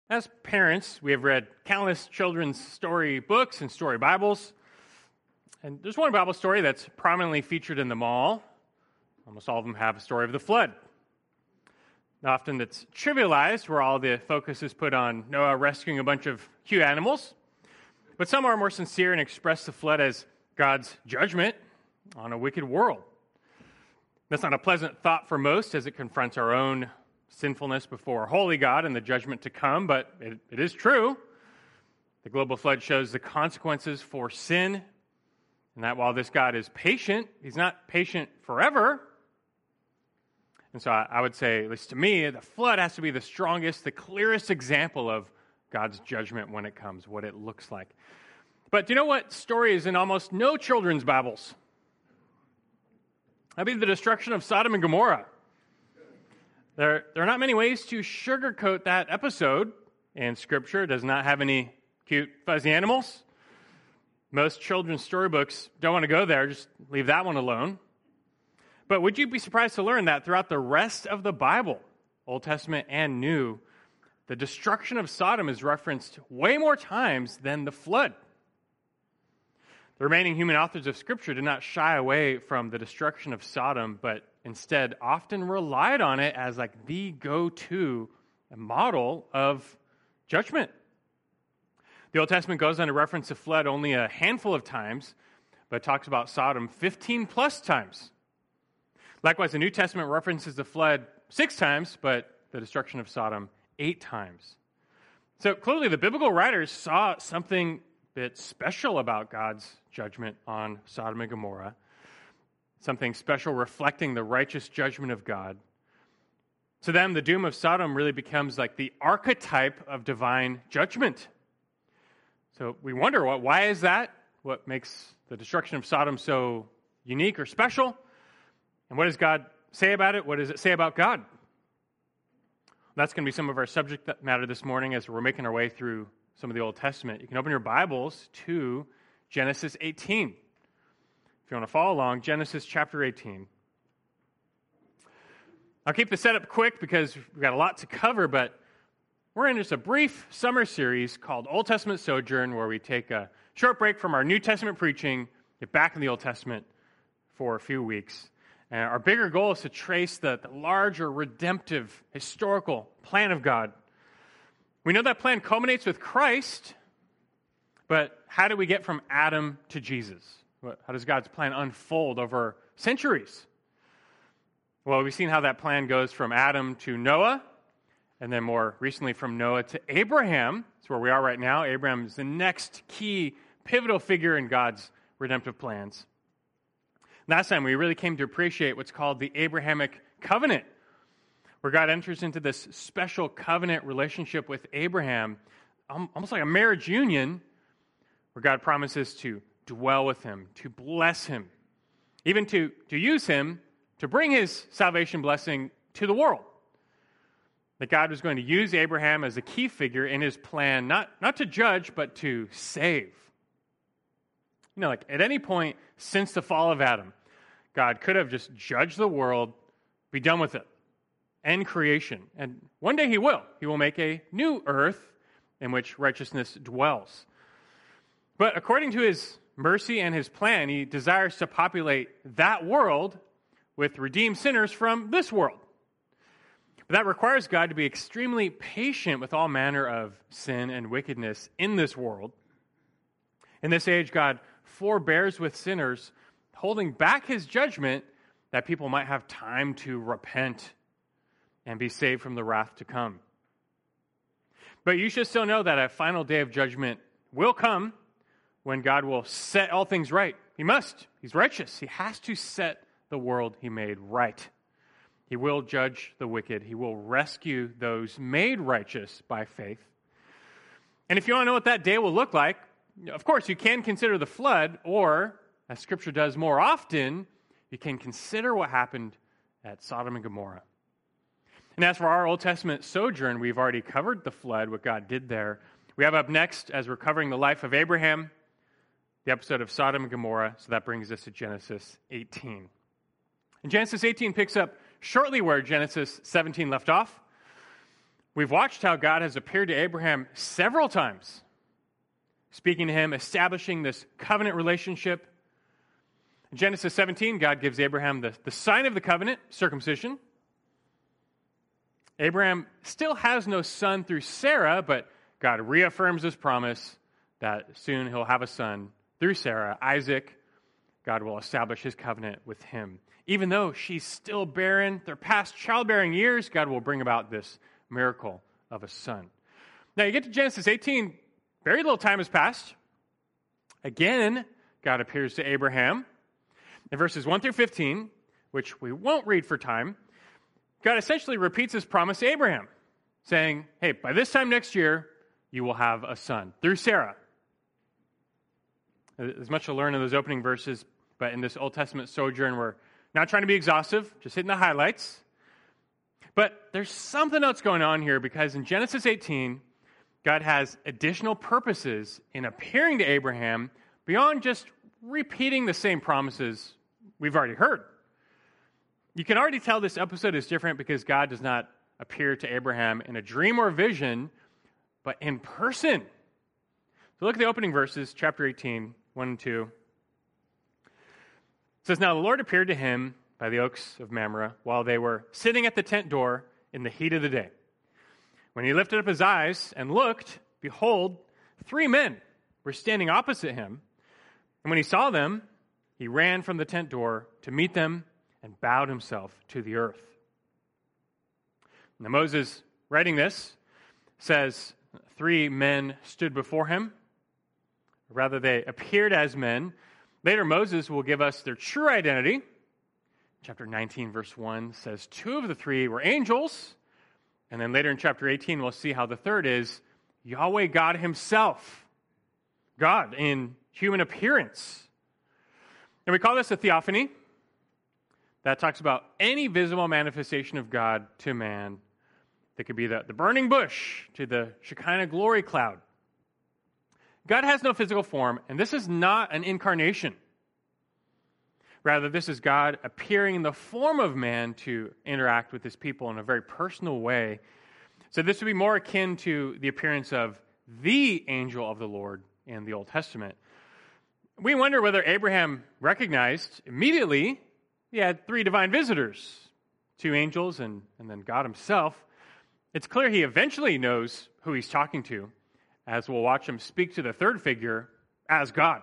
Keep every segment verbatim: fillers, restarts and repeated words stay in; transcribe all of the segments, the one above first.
As parents, we have read countless children's story books and story Bibles. And there's one Bible story that's prominently featured in them all. Almost all of them have a story of the flood. Often it's trivialized, where all the focus is put on Noah rescuing a bunch of cute animals. But some are more sincere and express the flood as God's judgment on a wicked world. That's not a pleasant thought for most, as it confronts our own sinfulness before a holy God and the judgment to come, but it, it is true. The global flood shows the consequences for sin, and that while this God is patient, he's not patient forever. And so I, I would say, at least to me, the flood has to be the strongest, the clearest example of God's judgment when it comes, what it looks like. But do you know what story is in almost no children's Bibles? That'd be the destruction of Sodom and Gomorrah. There, there are not many ways to sugarcoat that episode, and Scripture does not have any cute, fuzzy animals. Most children's storybooks don't want to go there, just leave that one alone. But would you be surprised to learn that throughout the rest of the Bible, Old Testament and New, the destruction of Sodom is referenced way more times than the flood? The remaining human authors of Scripture did not shy away from the destruction of Sodom, but instead often relied on it as like the go-to model of judgment. The Old Testament goes on to reference the flood only a handful of times, but talks about Sodom fifteen plus times. Likewise, the New Testament references the flood six times, but the destruction of Sodom eight times. So clearly the biblical writers saw something bit special about God's judgment on Sodom and Gomorrah, something special reflecting the righteous judgment of God. To them, the doom of Sodom really becomes like the archetype of divine judgment. So we wonder, what, why is that? What makes the destruction of Sodom so unique or special? And what does God say about it? What does it say about God? That's going to be some of our subject matter this morning as we're making our way through some of the Old Testament. You can open your Bibles to Genesis eighteen. If you want to follow along, Genesis chapter eighteen. I'll keep the setup quick because we've got a lot to cover, but we're in just a brief summer series called Old Testament Sojourn, where we take a short break from our New Testament preaching, get back in the Old Testament for a few weeks. And our bigger goal is to trace the, the larger redemptive historical plan of God. We know that plan culminates with Christ, but how do we get from Adam to Jesus? How does God's plan unfold over centuries? Well, we've seen how that plan goes from Adam to Noah, and then more recently from Noah to Abraham. That's where we are right now. Abraham is the next key pivotal figure in God's redemptive plans. Last time, we really came to appreciate what's called the Abrahamic covenant, where God enters into this special covenant relationship with Abraham, almost like a marriage union, where God promises to dwell with him, to bless him, even to, to use him to bring his salvation blessing to the world. That God was going to use Abraham as a key figure in his plan, not, not to judge, but to save. You know, like at any point since the fall of Adam, God could have just judged the world, be done with it, end creation. And one day he will. He will make a new earth in which righteousness dwells. But according to his mercy and his plan, he desires to populate that world with redeemed sinners from this world. But that requires God to be extremely patient with all manner of sin and wickedness in this world. In this age, God forbears with sinners, holding back his judgment that people might have time to repent and be saved from the wrath to come. But you should still know that a final day of judgment will come when God will set all things right. He must. He's righteous. He has to set the world he made right. He will judge the wicked. He will rescue those made righteous by faith. And if you want to know what that day will look like, of course, you can consider the flood, or, as Scripture does more often, you can consider what happened at Sodom and Gomorrah. And as for our Old Testament sojourn, we've already covered the flood, what God did there. We have up next, as we're covering the life of Abraham, the episode of Sodom and Gomorrah, so that brings us to Genesis eighteen. And Genesis eighteen picks up shortly where Genesis seventeen left off. We've watched how God has appeared to Abraham several times, speaking to him, establishing this covenant relationship. In Genesis seventeen, God gives Abraham the, the sign of the covenant, circumcision. Abraham still has no son through Sarah, but God reaffirms his promise that soon he'll have a son through Sarah, Isaac. God will establish his covenant with him. Even though she's still barren, their past childbearing years, God will bring about this miracle of a son. Now you get to Genesis eighteen, very little time has passed. Again, God appears to Abraham. In verses one through fifteen, which we won't read for time, God essentially repeats his promise to Abraham, saying, hey, by this time next year, you will have a son through Sarah. There's much to learn in those opening verses, but in this Old Testament sojourn, we're not trying to be exhaustive, just hitting the highlights. But there's something else going on here, because in Genesis eighteen, God has additional purposes in appearing to Abraham beyond just repeating the same promises we've already heard. You can already tell this episode is different because God does not appear to Abraham in a dream or vision, but in person. So look at the opening verses, chapter eighteen, one and two. It says, now the Lord appeared to him by the oaks of Mamre while they were sitting at the tent door in the heat of the day. When he lifted up his eyes and looked, behold, three men were standing opposite him. And when he saw them, he ran from the tent door to meet them and bowed himself to the earth. Now Moses, writing this, says three men stood before him. Rather, they appeared as men. Later, Moses will give us their true identity. Chapter nineteen, verse one says two of the three were angels. And then later in chapter eighteen, we'll see how the third is Yahweh God himself. God in human appearance. And we call this a theophany. That talks about any visible manifestation of God to man. That could be the, the burning bush to the Shekinah glory cloud. God has no physical form, and this is not an incarnation. Rather, this is God appearing in the form of man to interact with his people in a very personal way. So this would be more akin to the appearance of the angel of the Lord in the Old Testament. We wonder whether Abraham recognized immediately he had three divine visitors, two angels and, and then God himself. It's clear he eventually knows who he's talking to, as we'll watch him speak to the third figure as God.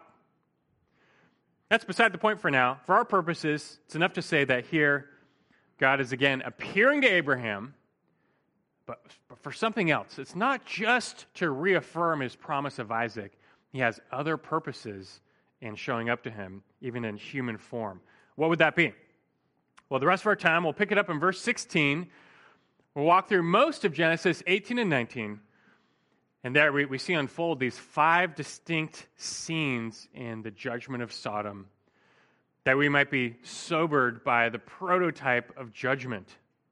That's beside the point for now. For our purposes, it's enough to say that here God is again appearing to Abraham, but for something else. It's not just to reaffirm his promise of Isaac. He has other purposes in showing up to him, even in human form. What would that be? Well, the rest of our time, we'll pick it up in verse sixteen. We'll walk through most of Genesis eighteen and nineteen. And there we, we see unfold these five distinct scenes in the judgment of Sodom, that we might be sobered by the prototype of judgment.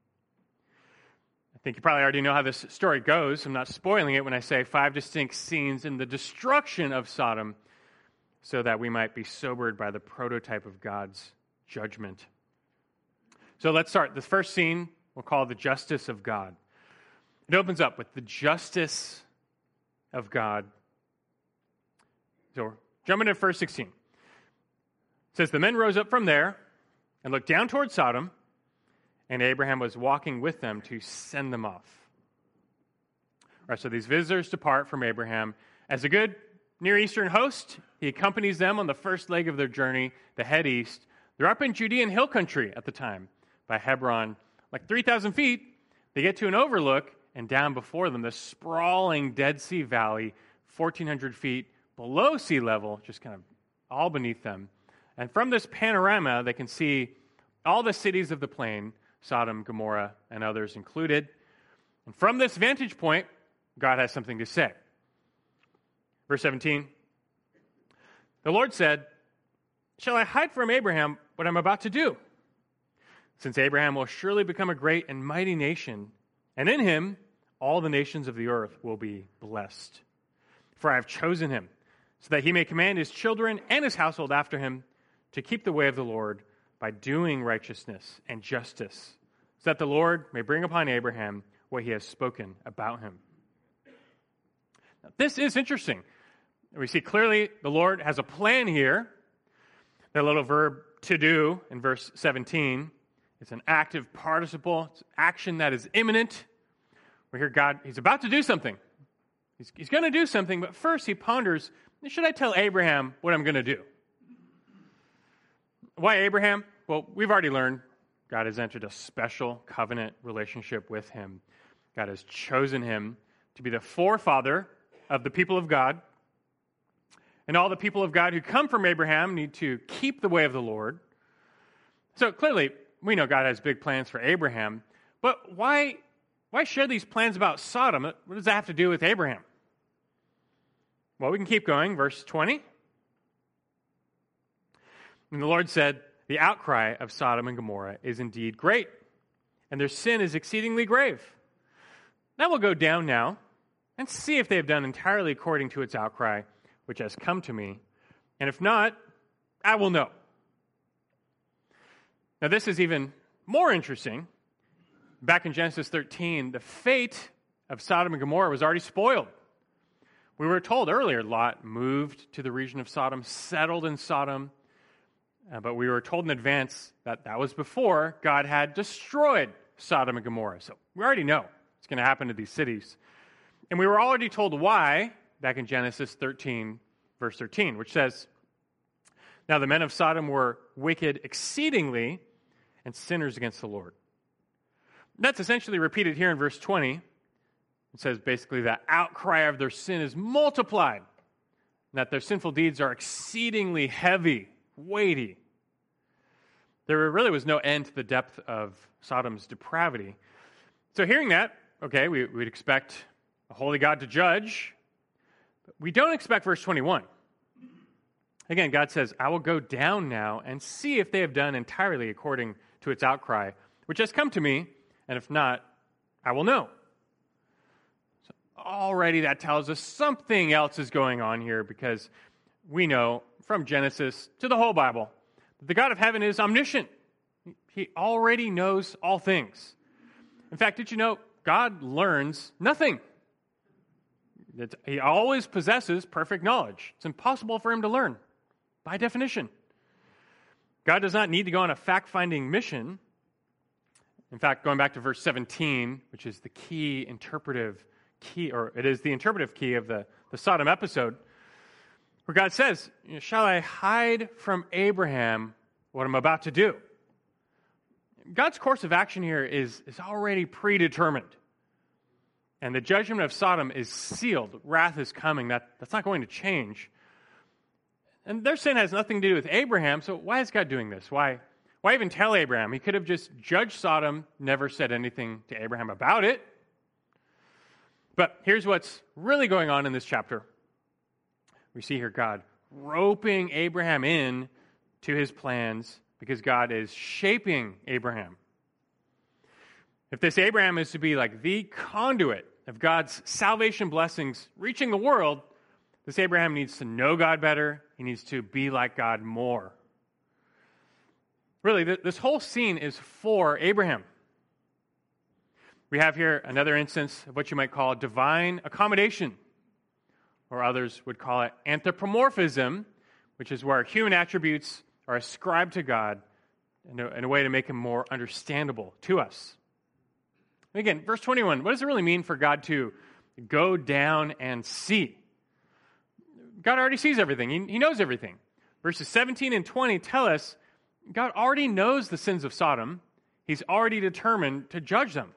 I think you probably already know how this story goes. I'm not spoiling it when I say five distinct scenes in the destruction of Sodom, so that we might be sobered by the prototype of God's judgment. So let's start. The first scene we'll call the justice of God. It opens up with the justice of God. So jumping to verse sixteen. It says, the men rose up from there and looked down toward Sodom, and Abraham was walking with them to send them off. All right, so these visitors depart from Abraham. As a good Near Eastern host, he accompanies them on the first leg of their journey, the head east. They're up in Judean hill country at the time, by Hebron. Like three thousand feet, they get to an overlook, and down before them, the sprawling Dead Sea Valley, fourteen hundred feet below sea level, just kind of all beneath them. And from this panorama, they can see all the cities of the plain, Sodom, Gomorrah, and others included. And from this vantage point, God has something to say. Verse seventeen, the Lord said, shall I hide from Abraham what I'm about to do? Since Abraham will surely become a great and mighty nation, and in him all the nations of the earth will be blessed. For I have chosen him, so that he may command his children and his household after him to keep the way of the Lord by doing righteousness and justice, so that the Lord may bring upon Abraham what he has spoken about him. Now, this is interesting. We see clearly the Lord has a plan here. That little verb to do in verse seventeen, it's an active participle. It's action that is imminent. We hear God, he's about to do something. He's, he's going to do something, but first he ponders, should I tell Abraham what I'm going to do? Why Abraham? Well, we've already learned God has entered a special covenant relationship with him. God has chosen him to be the forefather of the people of God. And all the people of God who come from Abraham need to keep the way of the Lord. So clearly, we know God has big plans for Abraham. But why, why share these plans about Sodom? What does that have to do with Abraham? Well, we can keep going. Verse twenty. And the Lord said, the outcry of Sodom and Gomorrah is indeed great, and their sin is exceedingly grave. Now we'll go down now and see if they have done entirely according to its outcry, which has come to me. And if not, I will know. Now this is even more interesting. Back in Genesis thirteen, the fate of Sodom and Gomorrah was already spoiled. We were told earlier Lot moved to the region of Sodom, settled in Sodom, uh, but we were told in advance that that was before God had destroyed Sodom and Gomorrah. So we already know it's going to happen to these cities. And we were already told why back in Genesis thirteen, verse thirteen, which says, now the men of Sodom were wicked exceedingly and sinners against the Lord. That's essentially repeated here in verse twenty. It says basically that outcry of their sin is multiplied, and that their sinful deeds are exceedingly heavy, weighty. There really was no end to the depth of Sodom's depravity. So hearing that, okay, we, we'd expect a holy God to judge. But we don't expect verse twenty-one. Again, God says, I will go down now and see if they have done entirely according to its outcry, which has come to me, and if not, I will know. So already that tells us something else is going on here, because we know from Genesis to the whole Bible that the God of heaven is omniscient. He already knows all things. In fact, did you know God learns nothing? It's, he always possesses perfect knowledge. It's impossible for him to learn, by definition. God does not need to go on a fact-finding mission. In fact, going back to verse seventeen, which is the key interpretive key, or it is the interpretive key of the, the Sodom episode, where God says, shall I hide from Abraham what I'm about to do? God's course of action here is, is already predetermined. And the judgment of Sodom is sealed. Wrath is coming. That, that's not going to change. And their sin has nothing to do with Abraham, so why is God doing this? Why, why even tell Abraham? He could have just judged Sodom, never said anything to Abraham about it. But here's what's really going on in this chapter. We see here God roping Abraham in to his plans because God is shaping Abraham. If this Abraham is to be like the conduit of God's salvation blessings reaching the world, this Abraham needs to know God better. He needs to be like God more. Really, th- this whole scene is for Abraham. We have here another instance of what you might call divine accommodation, or others would call it anthropomorphism, which is where human attributes are ascribed to God in a, in a way to make him more understandable to us. Again, verse twenty-one, what does it really mean for God to go down and see? God already sees everything. He, he knows everything. Verses seventeen and twenty tell us God already knows the sins of Sodom. He's already determined to judge them.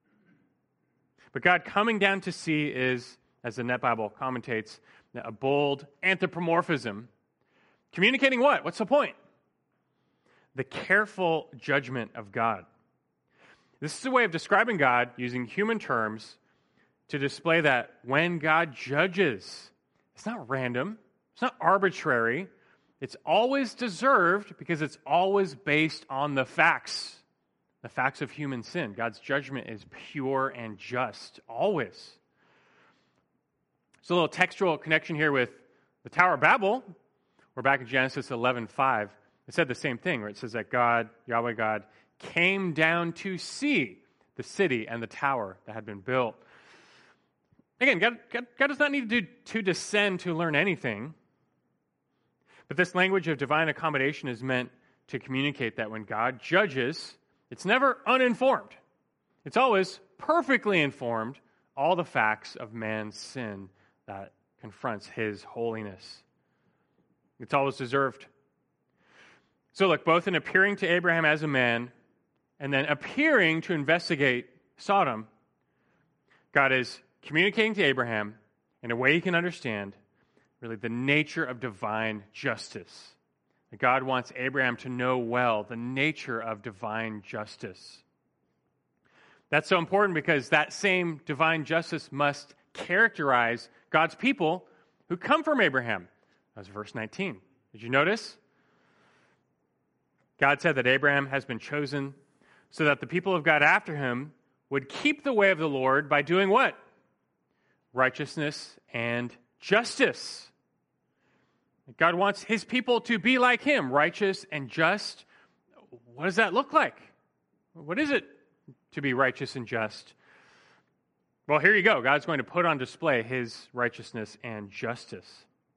But God coming down to see is, as the Net Bible commentates, a bold anthropomorphism. Communicating what? What's the point? The careful judgment of God. This is a way of describing God using human terms to display that when God judges, it's not random, it's not arbitrary, it's always deserved because it's always based on the facts, the facts of human sin. God's judgment is pure and just, always. So a little textual connection here with the Tower of Babel. We're back in Genesis eleven five. It said the same thing, where it says that God, Yahweh God, came down to see the city and the tower that had been built. Again, God, God, God does not need to, do, to descend to learn anything. But this language of divine accommodation is meant to communicate that when God judges, it's never uninformed. It's always perfectly informed, all the facts of man's sin that confronts his holiness. It's always deserved. So look, both in appearing to Abraham as a man and then appearing to investigate Sodom, God is communicating to Abraham in a way he can understand really the nature of divine justice. God wants Abraham to know well the nature of divine justice. That's so important because that same divine justice must characterize God's people who come from Abraham. That was verse nineteen. Did you notice? God said that Abraham has been chosen so that the people of God after him would keep the way of the Lord by doing what? Righteousness and justice. God wants his people to be like him, righteous and just. What does that look like? What is it to be righteous and just? Well, here you go. God's going to put on display his righteousness and justice.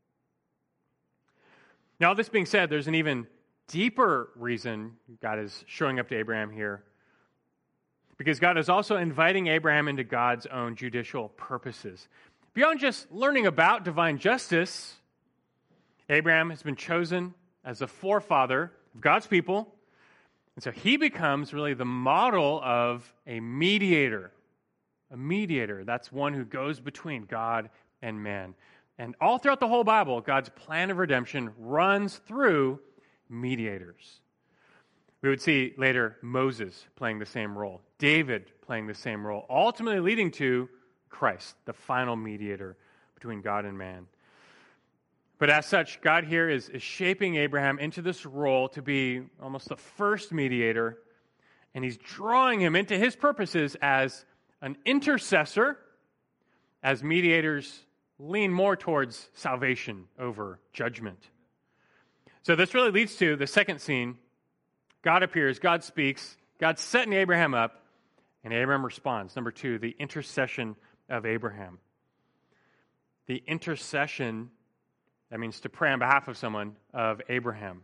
Now, this being said, there's an even deeper reason God is showing up to Abraham here. Because God is also inviting Abraham into God's own judicial purposes. Beyond just learning about divine justice, Abraham has been chosen as the forefather of God's people. And so he becomes really the model of a mediator. A mediator, that's one who goes between God and man. And all throughout the whole Bible, God's plan of redemption runs through mediators. We would see later Moses playing the same role, David playing the same role, ultimately leading to Christ, the final mediator between God and man. But as such, God here is, is shaping Abraham into this role to be almost the first mediator, and he's drawing him into his purposes as an intercessor, as mediators lean more towards salvation over judgment. So this really leads to the second scene. God appears, God speaks, God's setting Abraham up, and Abraham responds. Number two, the intercession of Abraham. The intercession, that means to pray on behalf of someone, of Abraham.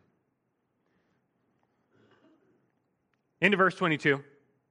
Into verse twenty-two.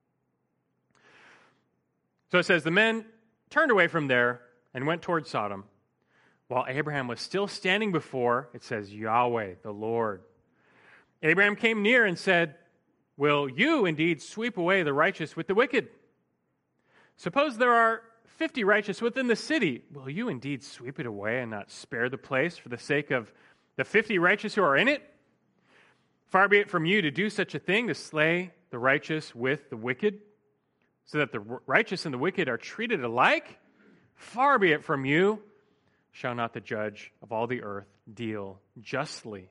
So it says, the men turned away from there and went toward Sodom, while Abraham was still standing before, it says, Yahweh, the Lord. Abraham came near and said, will you indeed sweep away the righteous with the wicked? Suppose there are fifty righteous within the city. Will you indeed sweep it away and not spare the place for the sake of the fifty righteous who are in it? Far be it from you to do such a thing, to slay the righteous with the wicked, so that the righteous and the wicked are treated alike? Far be it from you. Shall not the judge of all the earth deal justly?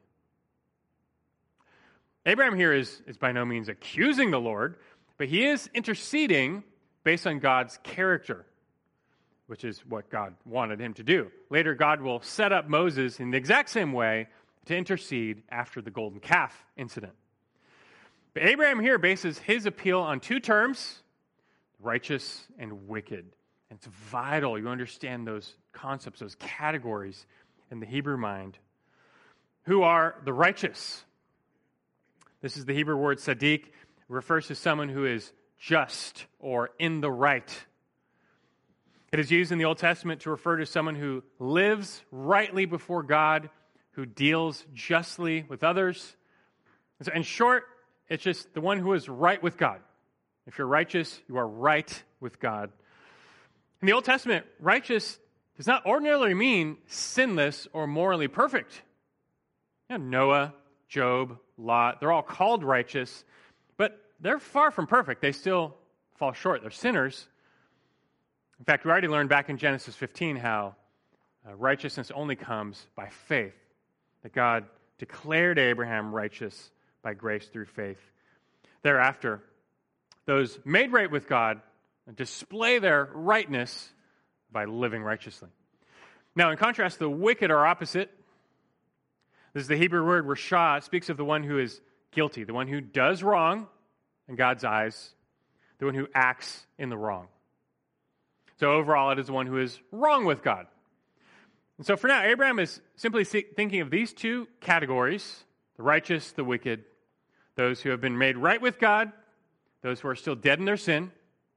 Abraham here is, is by no means accusing the Lord, but he is interceding based on God's character, which is what God wanted him to do. Later, God will set up Moses in the exact same way to intercede after the golden calf incident. But Abraham here bases his appeal on two terms, righteous and wicked. And it's vital you understand those concepts, those categories in the Hebrew mind. Who are the righteous? This is the Hebrew word tzaddik. It refers to someone who is just or in the right. It is used in the Old Testament to refer to someone who lives rightly before God, who deals justly with others. And so in short, it's just the one who is right with God. If you're righteous, you are right with God. In the Old Testament, righteous does not ordinarily mean sinless or morally perfect. You know, Noah, Job, Lot, they're all called righteous, but they're far from perfect. They still fall short. They're sinners. In fact, we already learned back in Genesis fifteen how uh, righteousness only comes by faith, that God declared Abraham righteous by grace through faith. Thereafter, those made right with God display their rightness by living righteously. Now, in contrast, the wicked are opposite. This is the Hebrew word rashah. It speaks of the one who is guilty, the one who does wrong in God's eyes, the one who acts in the wrong. So overall, it is the one who is wrong with God. And so for now, Abraham is simply thinking of these two categories, the righteous, the wicked, those who have been made right with God, those who are still dead in their sin.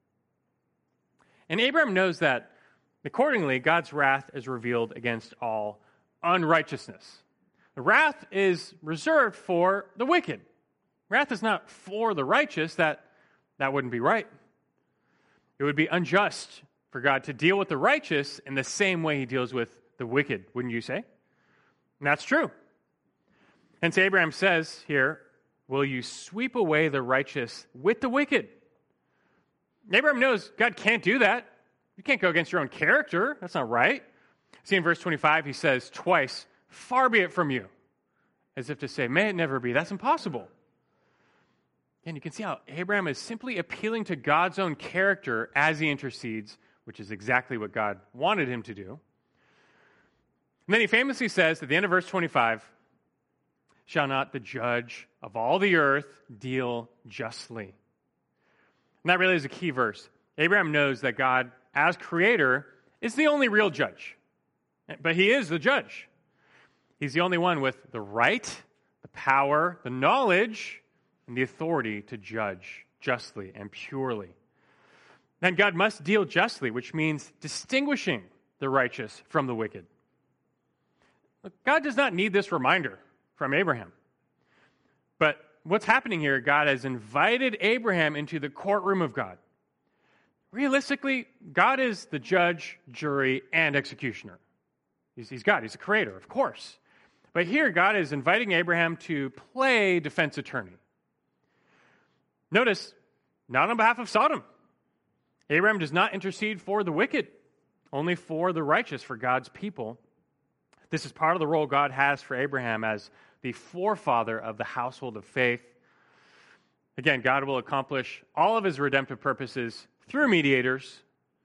And Abraham knows that, accordingly, God's wrath is revealed against all unrighteousness. The wrath is reserved for the wicked. Wrath is not for the righteous. That, that wouldn't be right. It would be unjust for God to deal with the righteous in the same way he deals with the wicked, wouldn't you say? And that's true. Hence Abraham says here, will you sweep away the righteous with the wicked? Abraham knows God can't do that. You can't go against your own character. That's not right. See in verse twenty-five, he says twice, far be it from you. As if to say, may it never be. That's impossible. And you can see how Abraham is simply appealing to God's own character as he intercedes, which is exactly what God wanted him to do. And then he famously says at the end of verse twenty-five, shall not the judge of all the earth deal justly? And that really is a key verse. Abraham knows that God, as creator, is the only real judge. But he is the judge. He's the only one with the right, the power, the knowledge, and the authority to judge justly and purely. Then God must deal justly, which means distinguishing the righteous from the wicked. God does not need this reminder from Abraham. But what's happening here, God has invited Abraham into the courtroom of God. Realistically, God is the judge, jury, and executioner. He's, he's God. He's the creator, of course. But here, God is inviting Abraham to play defense attorney. Notice, not on behalf of Sodom. Abraham does not intercede for the wicked, only for the righteous, for God's people. This is part of the role God has for Abraham as the forefather of the household of faith. Again, God will accomplish all of his redemptive purposes through mediators.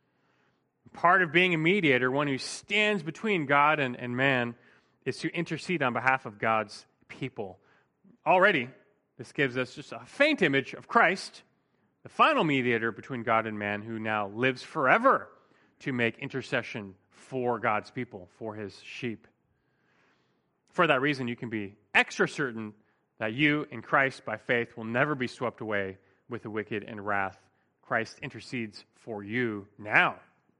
Part of being a mediator, one who stands between God and, and man, is to intercede on behalf of God's people. Already, this gives us just a faint image of Christ, the final mediator between God and man, who now lives forever to make intercession for God's people, for his sheep. For that reason, you can be extra certain that you in Christ by faith will never be swept away with the wicked and wrath. Christ intercedes for you now.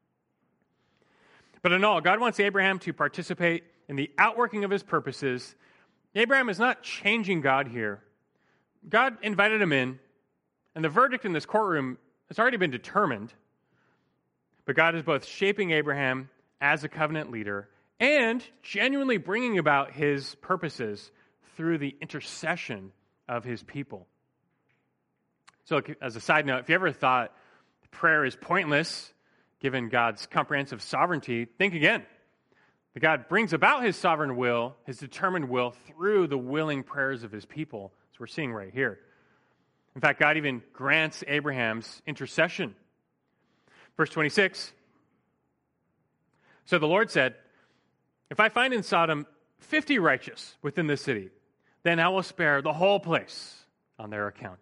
But in all, God wants Abraham to participate in the outworking of his purposes. Abraham is not changing God here. God invited him in, and the verdict in this courtroom has already been determined. But God is both shaping Abraham as a covenant leader and genuinely bringing about his purposes through the intercession of his people. So as a side note, if you ever thought prayer is pointless, given God's comprehensive sovereignty, think again. That God brings about his sovereign will, his determined will, through the willing prayers of his people, as we're seeing right here. In fact, God even grants Abraham's intercession. Verse twenty-six, so the Lord said, if I find in Sodom fifty righteous within the city, then I will spare the whole place on their account.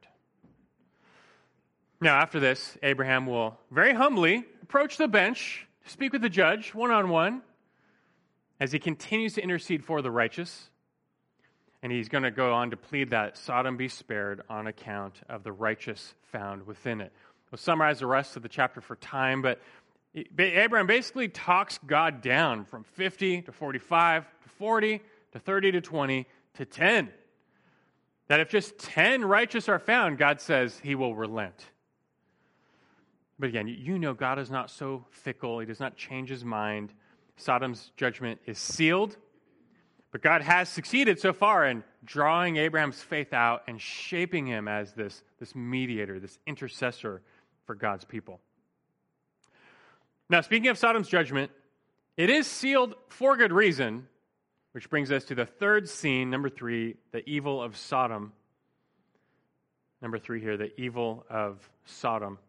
Now, after this, Abraham will very humbly approach the bench to speak with the judge one-on-one as he continues to intercede for the righteous. And he's going to go on to plead that Sodom be spared on account of the righteous found within it. We'll summarize the rest of the chapter for time, but Abraham basically talks God down from fifty to forty-five to forty to thirty to twenty to ten. That if just ten righteous are found, God says he will relent. But again, you know God is not so fickle. He does not change his mind. Sodom's judgment is sealed. But God has succeeded so far in drawing Abraham's faith out and shaping him as this, this mediator, this intercessor for God's people. Now, speaking of Sodom's judgment, it is sealed for good reason, which brings us to the third scene, number three, the evil of Sodom. Number three here, the evil of Sodom.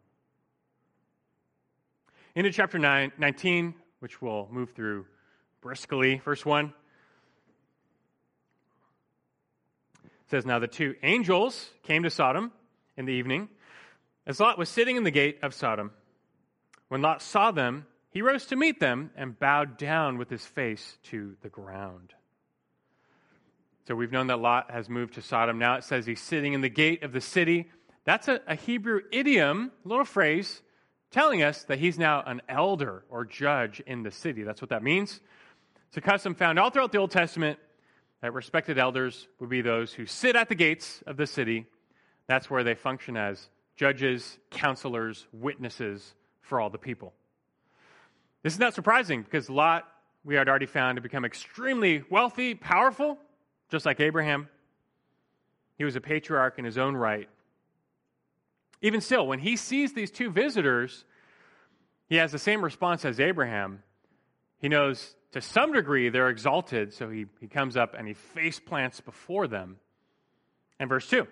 Into chapter nine, nineteen, which we'll move through briskly. Verse one. It says, now the two angels came to Sodom in the evening, As Lot was sitting in the gate of Sodom, when Lot saw them, he rose to meet them and bowed down with his face to the ground. So we've known that Lot has moved to Sodom. Now it says he's sitting in the gate of the city. That's a, a Hebrew idiom, a little phrase, telling us that he's now an elder or judge in the city. That's what that means. It's a custom found all throughout the Old Testament that respected elders would be those who sit at the gates of the city. That's where they function as judges, counselors, witnesses for all the people. This is not surprising because Lot, we had already found, to become extremely wealthy, powerful, just like Abraham. He was a patriarch in his own right. Even still, when he sees these two visitors, he has the same response as Abraham. He knows to some degree they're exalted, so he, he comes up and he face plants before them. And verse two,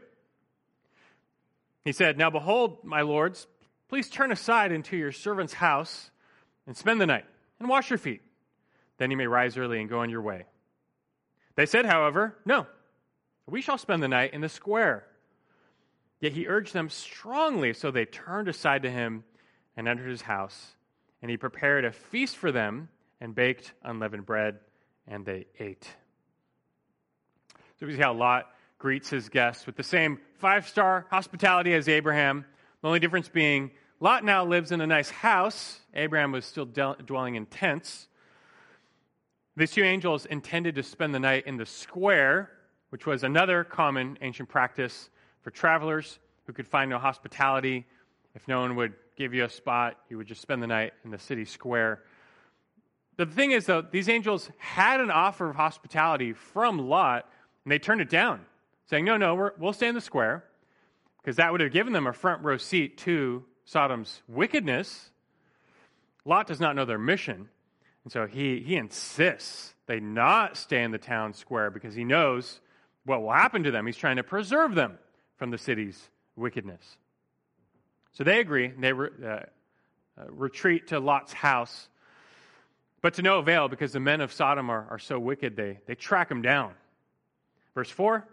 he said, "Now behold, my lords, please turn aside into your servant's house and spend the night and wash your feet. Then you may rise early and go on your way." They said, however, "No, we shall spend the night in the square." Yet he urged them strongly, so they turned aside to him and entered his house. And he prepared a feast for them and baked unleavened bread, and they ate. So we see how Lot greets his guests with the same five-star hospitality as Abraham. The only difference being Lot now lives in a nice house. Abraham was still de- dwelling in tents. These two angels intended to spend the night in the square, which was another common ancient practice for travelers who could find no hospitality. If no one would give you a spot, you would just spend the night in the city square. The thing is, though, these angels had an offer of hospitality from Lot, and they turned it down, saying, no, no, we're, we'll stay in the square, because that would have given them a front row seat to Sodom's wickedness. Lot does not know their mission, and so he, he insists they not stay in the town square because he knows what will happen to them. He's trying to preserve them from the city's wickedness. So they agree, and they re, uh, uh, retreat to Lot's house, but to no avail because the men of Sodom are, are so wicked, they, they track him down. Verse four,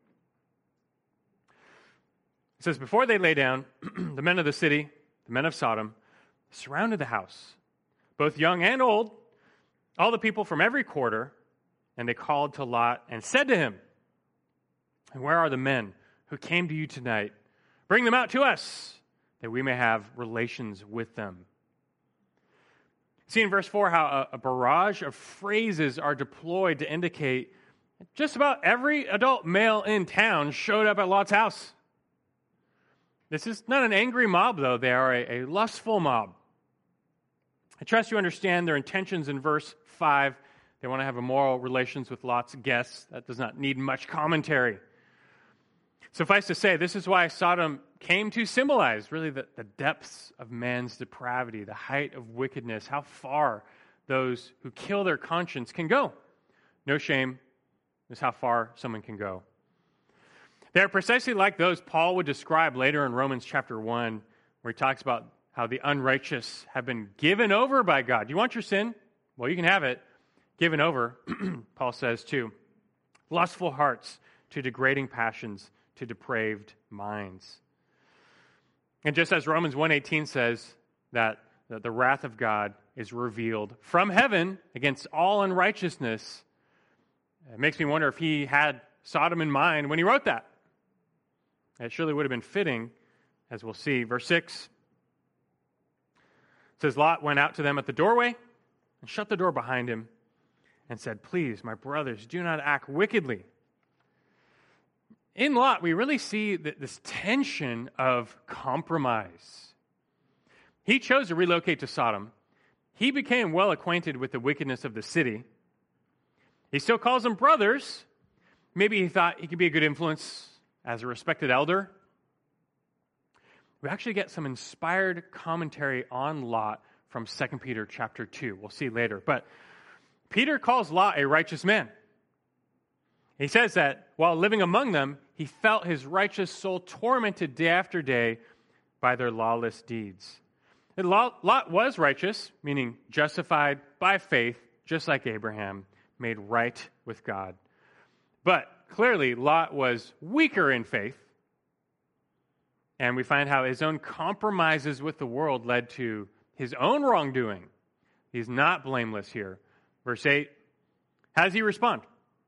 it says, "Before they lay down, the men of the city, the men of Sodom, surrounded the house, both young and old, all the people from every quarter, and they called to Lot and said to him, 'And where are the men who came to you tonight? Bring them out to us, that we may have relations with them.'" See in verse four how a, a barrage of phrases are deployed to indicate just about every adult male in town showed up at Lot's house. This is not an angry mob, though. They are a, a lustful mob. I trust you understand their intentions in verse five. They want to have immoral relations with Lot's guests. That does not need much commentary. Suffice to say, this is why Sodom came to symbolize really the, the depths of man's depravity, the height of wickedness, how far those who kill their conscience can go. No shame is how far someone can go. They are precisely like those Paul would describe later in Romans chapter one, where he talks about how the unrighteous have been given over by God. You want your sin? Well, you can have it. Given over, Paul says, to lustful hearts, to degrading passions, to depraved minds. And just as Romans one eighteen says that, that the wrath of God is revealed from heaven against all unrighteousness, it makes me wonder if he had Sodom in mind when he wrote that. It surely would have been fitting, as we'll see. Verse six says, "Lot went out to them at the doorway and shut the door behind him and said, 'Please, my brothers, do not act wickedly.'" In Lot, we really see this tension of compromise. He chose to relocate to Sodom. He became well acquainted with the wickedness of the city. He still calls them brothers. Maybe he thought he could be a good influence as a respected elder. We actually get some inspired commentary on Lot from Second Peter chapter two. We'll see later. But Peter calls Lot a righteous man. He says that while living among them, he felt his righteous soul tormented day after day by their lawless deeds. And Lot, Lot was righteous, meaning justified by faith, just like Abraham, made right with God. But clearly, Lot was weaker in faith. And we find how his own compromises with the world led to his own wrongdoing. He's not blameless here. Verse eight, how does he respond?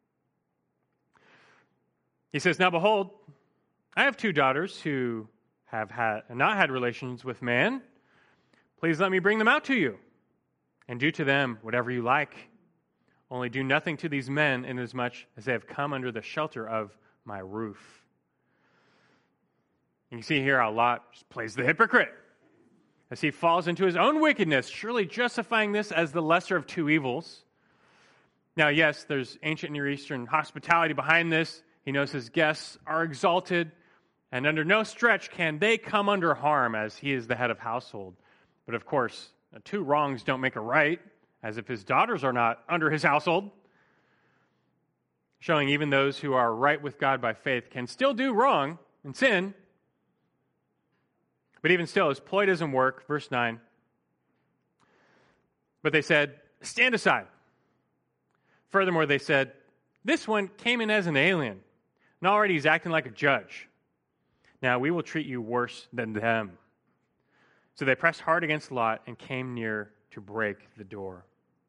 He says, now behold, I have two daughters who have had, not had relations with man. Please let me bring them out to you, and do to them whatever you like. Only do nothing to these men inasmuch as they have come under the shelter of my roof. You can see here how Lot just plays the hypocrite as he falls into his own wickedness, surely justifying this as the lesser of two evils. Now, yes, there's ancient Near Eastern hospitality behind this. He knows his guests are exalted, and under no stretch can they come under harm as he is the head of household. But of course, two wrongs don't make a right, as if his daughters are not under his household, showing even those who are right with God by faith can still do wrong and sin. But even still, his ploy doesn't work. Verse nine. But they said, stand aside. Furthermore, they said, this one came in as an alien, and already he's acting like a judge. Now we will treat you worse than them. So they pressed hard against Lot and came near to break the door.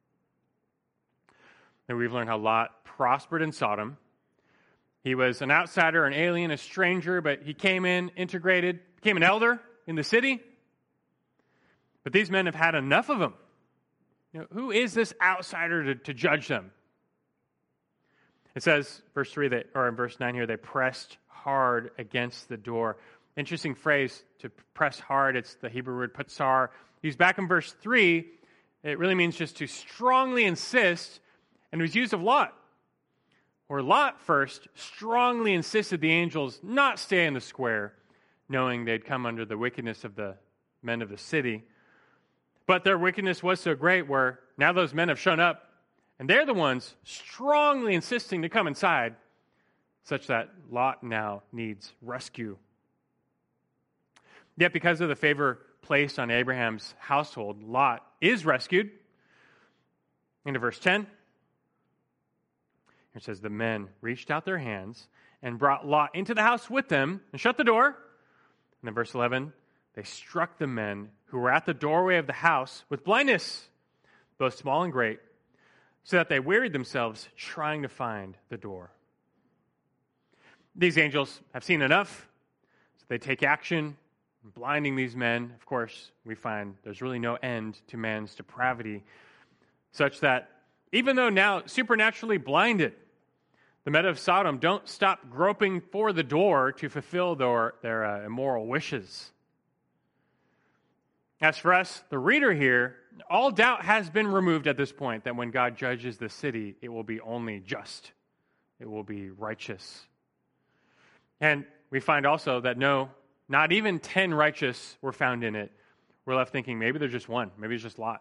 And we've learned how Lot prospered in Sodom. He was an outsider, an alien, a stranger, but he came in, integrated, became an elder in the city. But these men have had enough of him. You know, who is this outsider to, to judge them? It says, verse three, that, or in verse nine here, they pressed hard against the door. Interesting phrase, to press hard. It's the Hebrew word patsar. Used back in verse three, it really means just to strongly insist, and it was used of Lot. Where Lot first strongly insisted the angels not stay in the square, knowing they'd come under the wickedness of the men of the city. But their wickedness was so great where now those men have shown up, and they're the ones strongly insisting to come inside, such that Lot now needs rescue. Yet because of the favor placed on Abraham's household, Lot is rescued. Into verse ten. It says, the men reached out their hands and brought Lot into the house with them and shut the door. And then verse eleven, they struck the men who were at the doorway of the house with blindness, both small and great, so that they wearied themselves trying to find the door. These angels have seen enough, so they take action, blinding these men. Of course, we find there's really no end to man's depravity, such that even though now supernaturally blinded, the men of Sodom don't stop groping for the door to fulfill their, their uh, immoral wishes. As for us, the reader here, all doubt has been removed at this point that when God judges the city, it will be only just. It will be righteous. And we find also that no, not even ten righteous were found in it. We're left thinking maybe there's just one, maybe it's just Lot.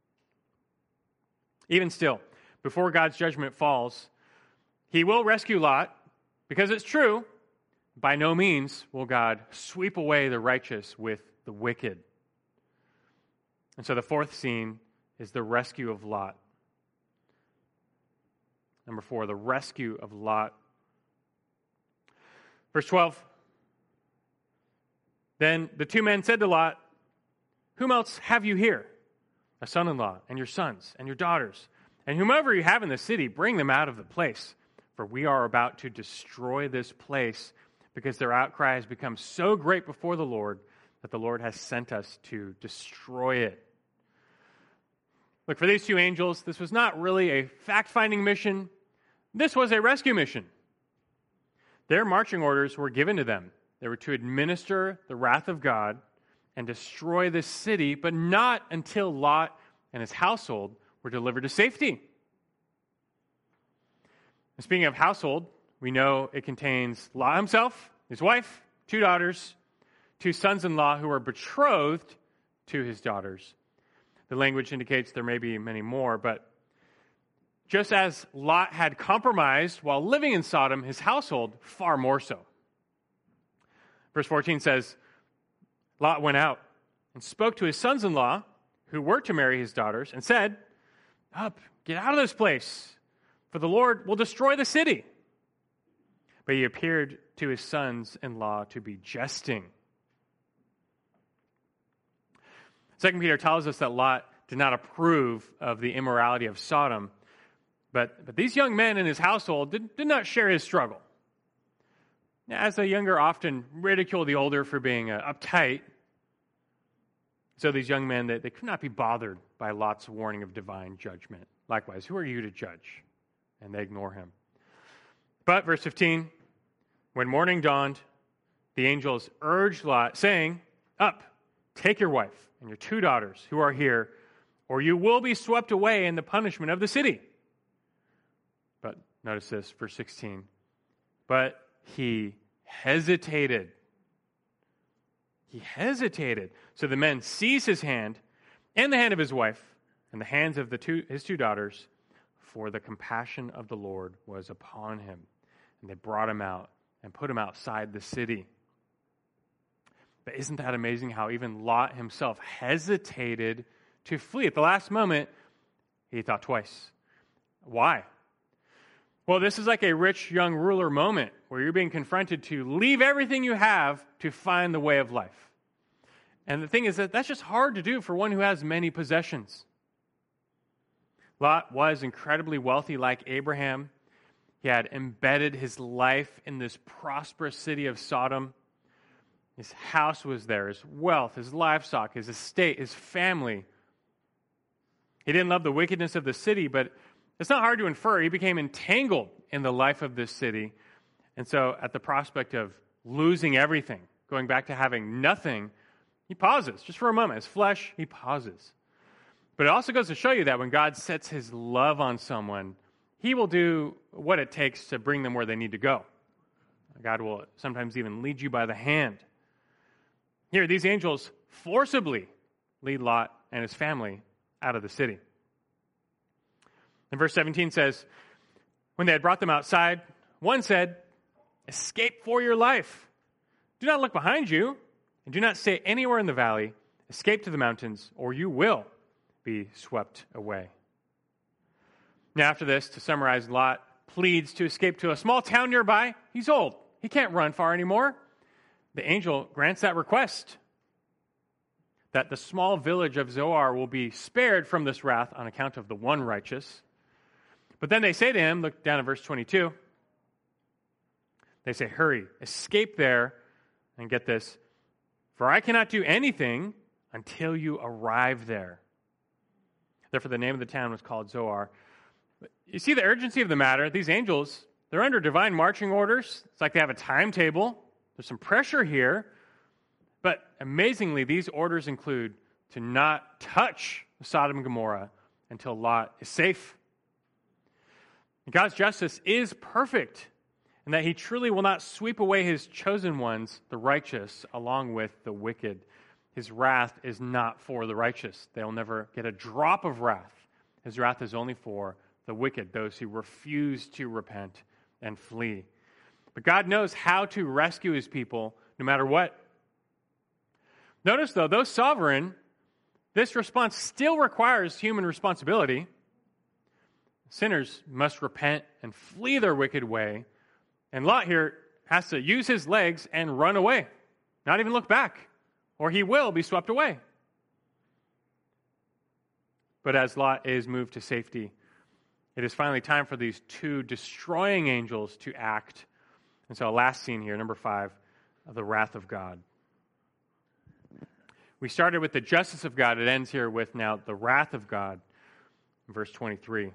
Even still, before God's judgment falls, he will rescue Lot, because it's true, by no means will God sweep away the righteous with the wicked. And so the fourth scene is the rescue of Lot. Number four, the rescue of Lot. Verse twelve. Then the two men said to Lot, whom else have you here? A son-in-law, and your sons, and your daughters, and whomever you have in the city, bring them out of the place. For we are about to destroy this place, because their outcry has become so great before the Lord that the Lord has sent us to destroy it. Look, for these two angels, this was not really a fact-finding mission. This was a rescue mission. Their marching orders were given to them. They were to administer the wrath of God and destroy this city, but not until Lot and his household were delivered to safety. And speaking of household, we know it contains Lot himself, his wife, two daughters, two sons-in-law who are betrothed to his daughters. The language indicates there may be many more, but just as Lot had compromised while living in Sodom, his household far more so. Verse fourteen says, Lot went out and spoke to his sons-in-law who were to marry his daughters and said, up, get out of this place, for the Lord will destroy the city. But he appeared to his sons-in-law to be jesting. Second Peter tells us that Lot did not approve of the immorality of Sodom, but, but these young men in his household did, did not share his struggle. As the younger often ridicule the older for being uh, uptight, so these young men, they, they could not be bothered by Lot's warning of divine judgment. Likewise, who are you to judge? And they ignore him. But, verse fifteen, when morning dawned, the angels urged Lot, saying, "Up, take your wife and your two daughters who are here, or you will be swept away in the punishment of the city." But notice this, verse sixteen. But he hesitated. He hesitated. So the men seized his hand and the hand of his wife and the hands of the two, his two daughters, for the compassion of the Lord was upon him. And they brought him out and put him outside the city. But isn't that amazing how even Lot himself hesitated to flee? At the last moment, he thought twice. Why? Well, this is like a rich young ruler moment where you're being confronted to leave everything you have to find the way of life. And the thing is that that's just hard to do for one who has many possessions. Lot was incredibly wealthy like Abraham. He had embedded his life in this prosperous city of Sodom. His house was there, his wealth, his livestock, his estate, his family. He didn't love the wickedness of the city, but it's not hard to infer he became entangled in the life of this city. And so at the prospect of losing everything, going back to having nothing, he pauses just for a moment. His flesh, he pauses. But it also goes to show you that when God sets his love on someone, he will do what it takes to bring them where they need to go. God will sometimes even lead you by the hand. Here, these angels forcibly lead Lot and his family out of the city. And verse seventeen says, when they had brought them outside, one said, "Escape for your life. Do not look behind you, and do not stay anywhere in the valley. Escape to the mountains, or you will be swept away." Now, after this, to summarize, Lot pleads to escape to a small town nearby. He's old. He can't run far anymore. The angel grants that request, that the small village of Zoar will be spared from this wrath on account of the one righteous. But then they say to him, look down at verse twenty-two, they say, "Hurry, escape there," and get this, "for I cannot do anything until you arrive there." Therefore, the name of the town was called Zoar. You see the urgency of the matter. These angels, they're under divine marching orders. It's like they have a timetable. There's some pressure here. But amazingly, these orders include to not touch Sodom and Gomorrah until Lot is safe. God's justice is perfect, and that he truly will not sweep away his chosen ones, the righteous, along with the wicked. His wrath is not for the righteous. They'll never get a drop of wrath. His wrath is only for the wicked, those who refuse to repent and flee. But God knows how to rescue his people no matter what. Notice, though, though sovereign, this response still requires human responsibility. Sinners must repent and flee their wicked way. And Lot here has to use his legs and run away, not even look back, or he will be swept away. But as Lot is moved to safety, it is finally time for these two destroying angels to act. And so, last scene here, number five, of the wrath of God. We started with the justice of God. It ends here with now the wrath of God, in verse twenty-three.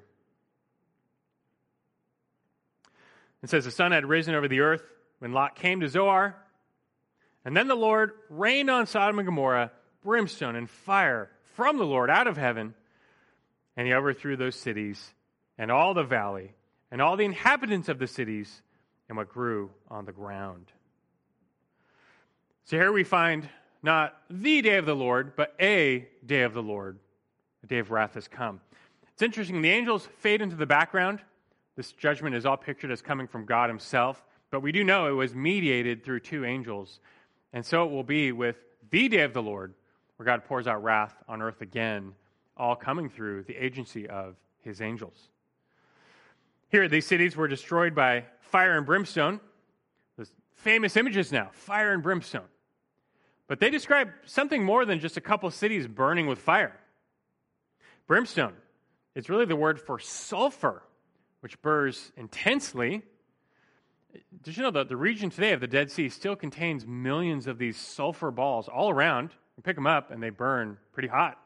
It says, the sun had risen over the earth when Lot came to Zoar, and then the Lord rained on Sodom and Gomorrah brimstone and fire from the Lord out of heaven, and he overthrew those cities and all the valley and all the inhabitants of the cities and what grew on the ground. So here we find not the day of the Lord, but a day of the Lord. The day of wrath has come. It's interesting. The angels fade into the background. This judgment is all pictured as coming from God himself, but we do know it was mediated through two angels. And so it will be with the day of the Lord, where God pours out wrath on earth again, all coming through the agency of his angels. Here, these cities were destroyed by fire and brimstone. Those famous images now, fire and brimstone. But they describe something more than just a couple cities burning with fire. Brimstone is really the word for sulfur, which burns intensely. Did you know that the region today of the Dead Sea still contains millions of these sulfur balls all around? You pick them up and they burn pretty hot.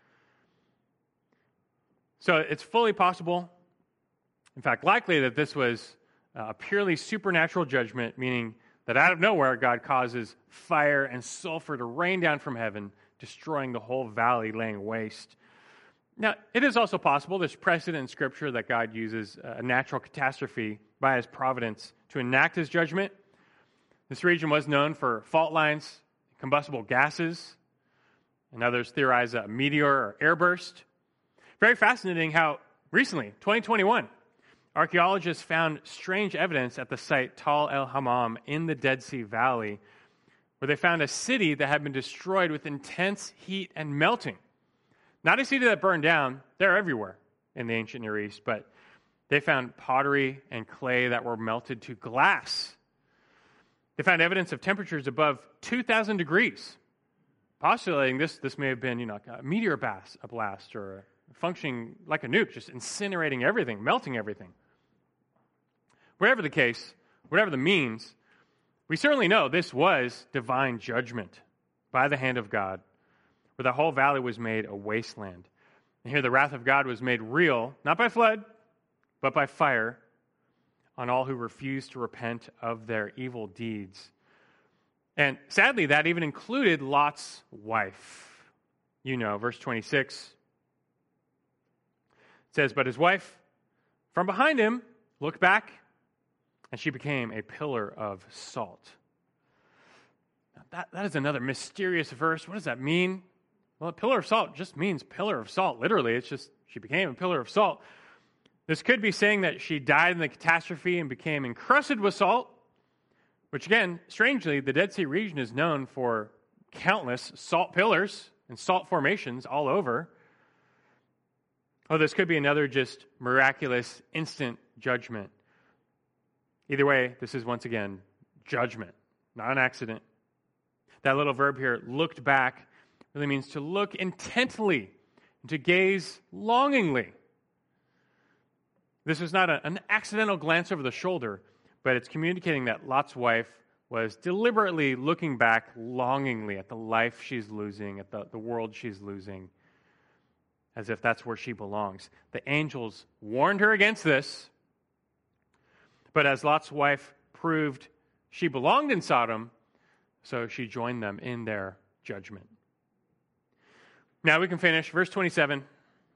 So it's fully possible, in fact, likely that this was a purely supernatural judgment, meaning that out of nowhere, God causes fire and sulfur to rain down from heaven, destroying the whole valley, laying waste. Now, it is also possible, there's precedent in Scripture that God uses a natural catastrophe by his providence to enact his judgment. This region was known for fault lines, combustible gases, and others theorize a meteor or airburst. Very fascinating how recently, twenty twenty-one, archaeologists found strange evidence at the site Tal El Hammam in the Dead Sea Valley, where they found a city that had been destroyed with intense heat and melting. Not a city that burned down, they're everywhere in the ancient Near East, but they found pottery and clay that were melted to glass. They found evidence of temperatures above two thousand degrees, postulating this, this may have been, you know, like a meteor blast, a blast or functioning like a nuke, just incinerating everything, melting everything. Whatever the case, whatever the means, we certainly know this was divine judgment by the hand of God, where the whole valley was made a wasteland. And here the wrath of God was made real, not by flood, but by fire, on all who refused to repent of their evil deeds. And sadly, that even included Lot's wife. You know, verse twenty-six. It says, but his wife, from behind him, looked back, and she became a pillar of salt. Now that, that is another mysterious verse. What does that mean? Well, a pillar of salt just means pillar of salt. Literally, it's just she became a pillar of salt. This could be saying that she died in the catastrophe and became encrusted with salt, which again, strangely, the Dead Sea region is known for countless salt pillars and salt formations all over. Oh, this could be another just miraculous instant judgment. Either way, this is once again judgment, not an accident. That little verb here, looked back, really means to look intently and to gaze longingly. This was not a, an accidental glance over the shoulder, but it's communicating that Lot's wife was deliberately looking back longingly at the life she's losing, at the, the world she's losing, as if that's where she belongs. The angels warned her against this, but as Lot's wife proved she belonged in Sodom, so she joined them in their judgment. Now we can finish. Verse twenty-seven. It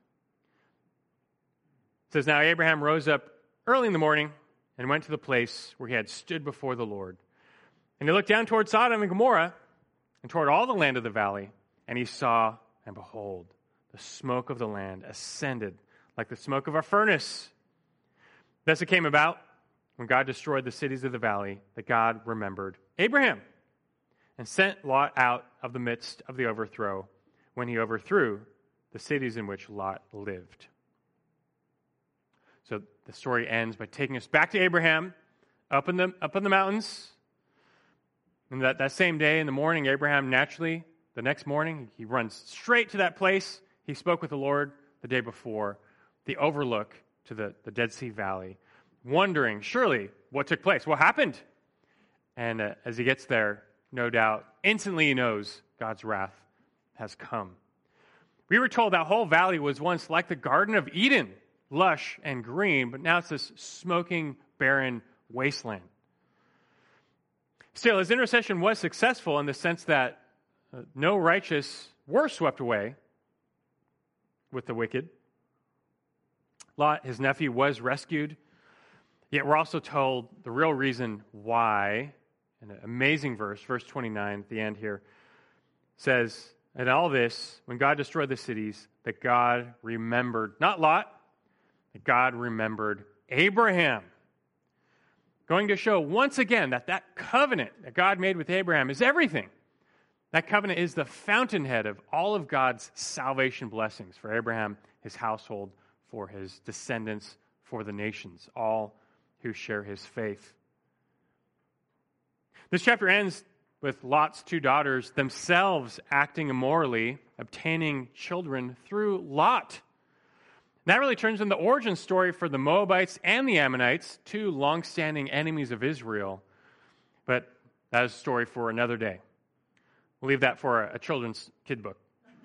says, now Abraham rose up early in the morning and went to the place where he had stood before the Lord. And he looked down toward Sodom and Gomorrah and toward all the land of the valley, and he saw, and behold, the smoke of the land ascended like the smoke of a furnace. Thus it came about, when God destroyed the cities of the valley, that God remembered Abraham and sent Lot out of the midst of the overthrow when he overthrew the cities in which Lot lived. So the story ends by taking us back to Abraham, up in the up in the mountains. And that, that same day in the morning, Abraham naturally, the next morning, he runs straight to that place he spoke with the Lord the day before, the overlook to the, the Dead Sea Valley, wondering, surely, what took place? What happened? And uh, as he gets there, no doubt, instantly he knows God's wrath has come. We were told that whole valley was once like the Garden of Eden, lush and green, but now it's this smoking, barren wasteland. Still, his intercession was successful in the sense that uh, no righteous were swept away with the wicked. Lot, his nephew, was rescued. Yet we're also told the real reason why, an amazing verse, verse twenty-nine at the end here, says, and all this, when God destroyed the cities, that God remembered, not Lot, that God remembered Abraham. Going to show once again that that covenant that God made with Abraham is everything. That covenant is the fountainhead of all of God's salvation blessings for Abraham, his household, for his descendants, for the nations, all who share his faith. This chapter ends with Lot's two daughters themselves acting immorally, obtaining children through Lot. That really turns in the origin story for the Moabites and the Ammonites, two long-standing enemies of Israel. But that is a story for another day. We'll leave that for a, a children's kid book.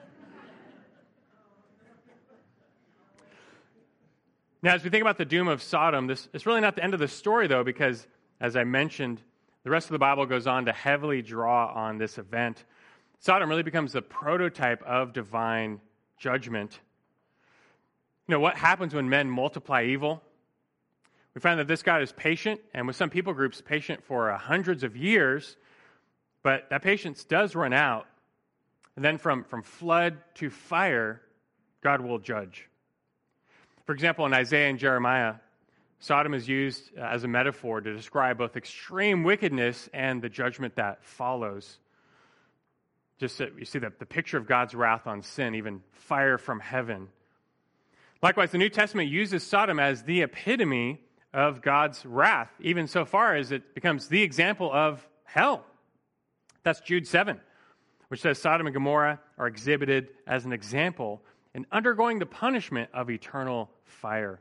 Now, as we think about the doom of Sodom, this it's really not the end of the story, though, because, as I mentioned, the rest of the Bible goes on to heavily draw on this event. Sodom really becomes the prototype of divine judgment. You know, what happens when men multiply evil? We find that this God is patient, and with some people groups, patient for uh, hundreds of years, but that patience does run out. And then from, from flood to fire, God will judge. For example, in Isaiah and Jeremiah, Sodom is used as a metaphor to describe both extreme wickedness and the judgment that follows. Just so you see the, the picture of God's wrath on sin, even fire from heaven. Likewise, the New Testament uses Sodom as the epitome of God's wrath, even so far as it becomes the example of hell. That's Jude seven, which says Sodom and Gomorrah are exhibited as an example in undergoing the punishment of eternal fire.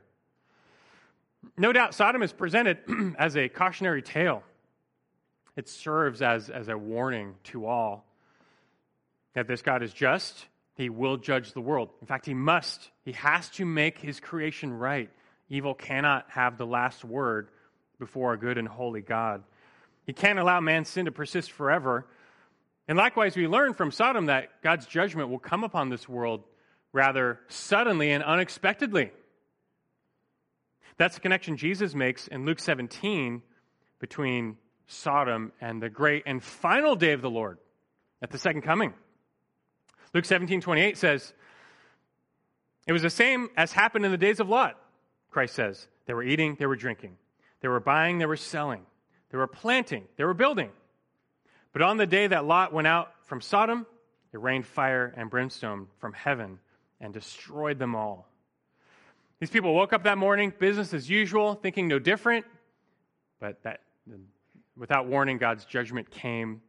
No doubt Sodom is presented as a cautionary tale. It serves as, as a warning to all that this God is just. He will judge the world. In fact, he must. He has to make his creation right. Evil cannot have the last word before a good and holy God. He can't allow man's sin to persist forever. And likewise, we learn from Sodom that God's judgment will come upon this world rather suddenly and unexpectedly. That's the connection Jesus makes in Luke seventeen between Sodom and the great and final day of the Lord at the second coming. Luke seventeen twenty-eight says, "It was the same as happened in the days of Lot," Christ says. "They were eating, they were drinking. They were buying, they were selling. They were planting, they were building. But on the day that Lot went out from Sodom, it rained fire and brimstone from heaven and destroyed them all." These people woke up that morning, business as usual, thinking no different. But that, without warning, God's judgment came.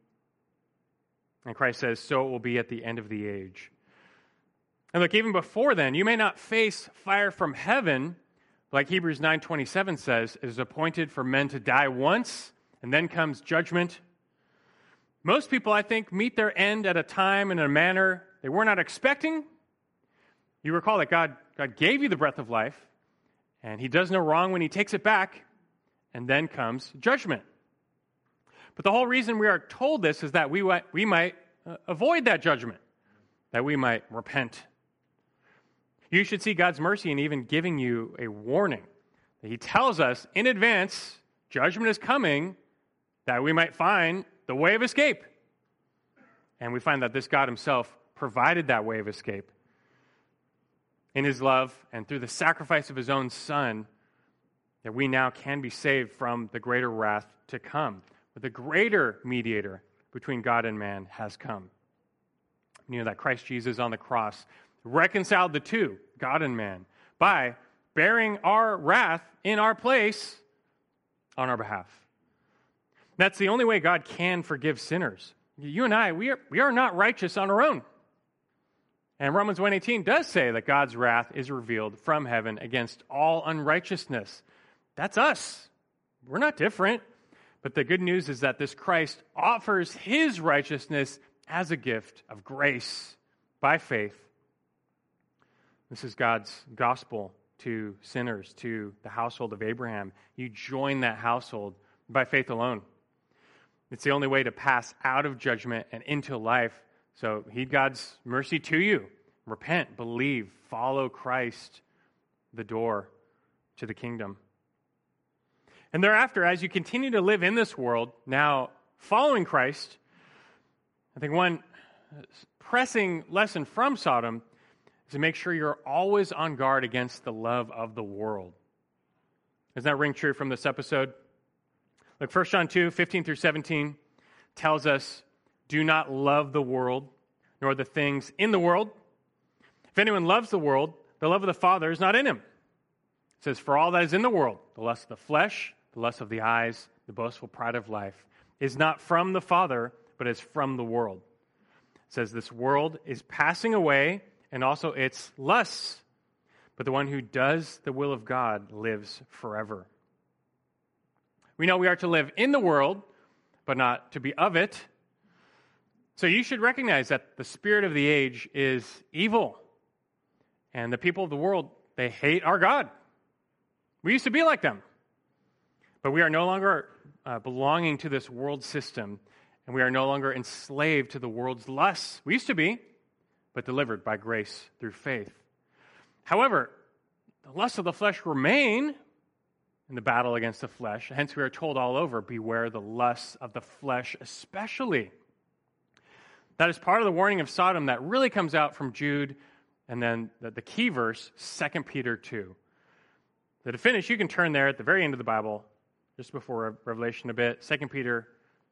And Christ says, so it will be at the end of the age. And look, even before then, you may not face fire from heaven, like Hebrews nine twenty-seven says, it is appointed for men to die once, and then comes judgment. Most people, I think, meet their end at a time and in a manner they were not expecting. You recall that God, God gave you the breath of life, and he does no wrong when he takes it back, and then comes judgment. But the whole reason we are told this is that we, we might uh, avoid that judgment, that we might repent. You should see God's mercy in even giving you a warning. That he tells us in advance, judgment is coming, that we might find the way of escape. And we find that this God himself provided that way of escape in his love and through the sacrifice of his own Son, that we now can be saved from the greater wrath to come. But the greater mediator between God and man has come. You know that Christ Jesus on the cross reconciled the two, God and man, by bearing our wrath in our place on our behalf. That's the only way God can forgive sinners. You and I, we are, we are not righteous on our own. And Romans one eighteen does say that God's wrath is revealed from heaven against all unrighteousness. That's us. We're not different. But the good news is that this Christ offers his righteousness as a gift of grace by faith. This is God's gospel to sinners, to the household of Abraham. You join that household by faith alone. It's the only way to pass out of judgment and into life. So heed God's mercy to you. Repent, believe, follow Christ, the door to the kingdom. And thereafter, as you continue to live in this world, now following Christ, I think one pressing lesson from Sodom is to make sure you're always on guard against the love of the world. Does that ring true from this episode? Look, First John two, fifteen through seventeen tells us, do not love the world, nor the things in the world. If anyone loves the world, the love of the Father is not in him. It says, for all that is in the world, the lust of the flesh, the lust of the eyes, the boastful pride of life, is not from the Father, but as from the world. It says this world is passing away and also its lusts, but the one who does the will of God lives forever. We know we are to live in the world, but not to be of it. So you should recognize that the spirit of the age is evil. And the people of the world, they hate our God. We used to be like them. But we are no longer uh, belonging to this world system, and we are no longer enslaved to the world's lusts. We used to be, but delivered by grace through faith. However, the lusts of the flesh remain in the battle against the flesh. Hence, we are told all over, beware the lusts of the flesh especially. That is part of the warning of Sodom that really comes out from Jude, and then the, the key verse, Second Peter two. So to finish, you can turn there at the very end of the Bible, just before Revelation a bit, Second Peter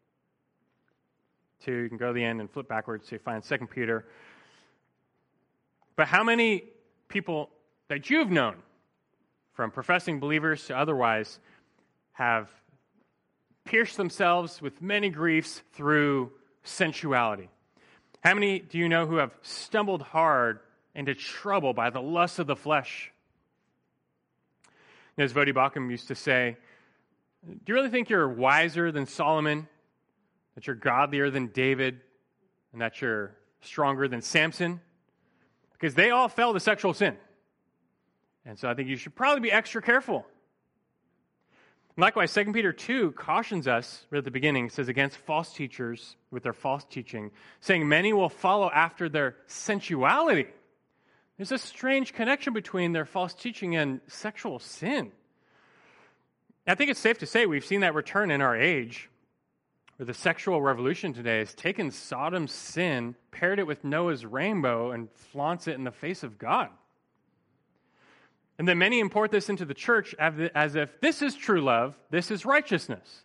two. You can go to the end and flip backwards so you find Second Peter. But how many people that you've known, from professing believers to otherwise, have pierced themselves with many griefs through sensuality? How many do you know who have stumbled hard into trouble by the lust of the flesh? As Voddie Baucham used to say, do you really think you're wiser than Solomon, that you're godlier than David, and that you're stronger than Samson? Because they all fell to sexual sin. And so I think you should probably be extra careful. Likewise, Second Peter two cautions us, right at the beginning, it says, against false teachers with their false teaching, saying many will follow after their sensuality. There's a strange connection between their false teaching and sexual sin. I think it's safe to say we've seen that return in our age, where the sexual revolution today has taken Sodom's sin, paired it with Noah's rainbow, and flaunts it in the face of God. And then many import this into the church as if this is true love, this is righteousness.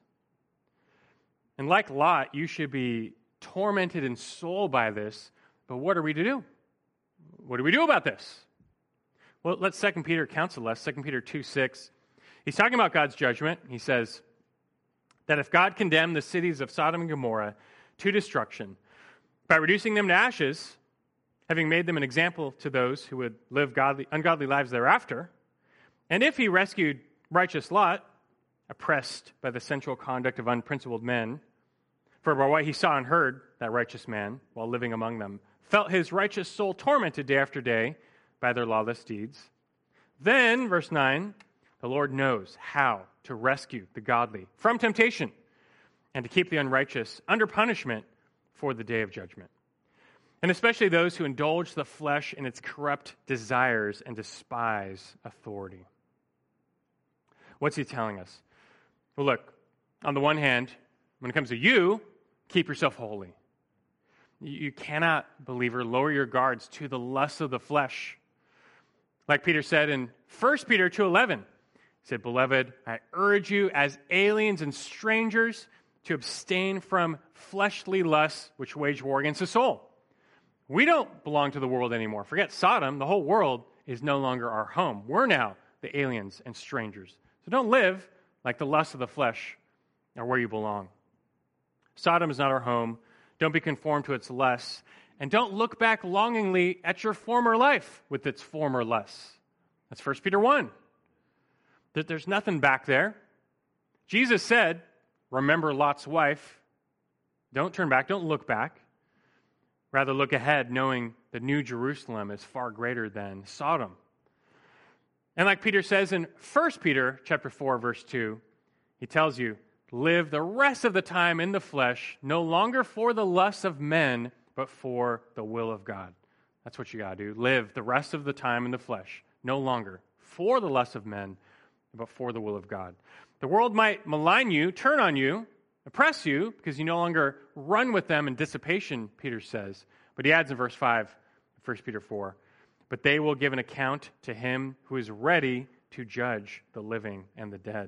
And like Lot, you should be tormented in soul by this, but what are we to do? What do we do about this? Well, let Second Peter counsel us. Second Peter two six. He's talking about God's judgment. He says that if God condemned the cities of Sodom and Gomorrah to destruction by reducing them to ashes, having made them an example to those who would live godly, ungodly lives thereafter, and if he rescued righteous Lot, oppressed by the sensual conduct of unprincipled men, for by what he saw and heard, that righteous man, while living among them, felt his righteous soul tormented day after day by their lawless deeds, then, verse nine, the Lord knows how to rescue the godly from temptation and to keep the unrighteous under punishment for the day of judgment. And especially those who indulge the flesh in its corrupt desires and despise authority. What's he telling us? Well, look, on the one hand, when it comes to you, keep yourself holy. You cannot, believer, lower your guards to the lusts of the flesh. Like Peter said in First Peter two eleven, he said, beloved, I urge you as aliens and strangers to abstain from fleshly lusts which wage war against the soul. We don't belong to the world anymore. Forget Sodom. The whole world is no longer our home. We're now the aliens and strangers. So don't live like the lusts of the flesh are where you belong. Sodom is not our home. Don't be conformed to its lusts. And don't look back longingly at your former life with its former lusts. That's First Peter one. There's nothing back there. Jesus said, remember Lot's wife. Don't turn back. Don't look back. Rather, look ahead, knowing the new Jerusalem is far greater than Sodom. And like Peter says in First Peter chapter four, verse two, he tells you, live the rest of the time in the flesh, no longer for the lusts of men, but for the will of God. That's what you got to do. Live the rest of the time in the flesh, no longer for the lusts of men, but for the will of God. The world might malign you, turn on you, oppress you, because you no longer run with them in dissipation, Peter says. But he adds in verse five, First Peter four, but they will give an account to him who is ready to judge the living and the dead.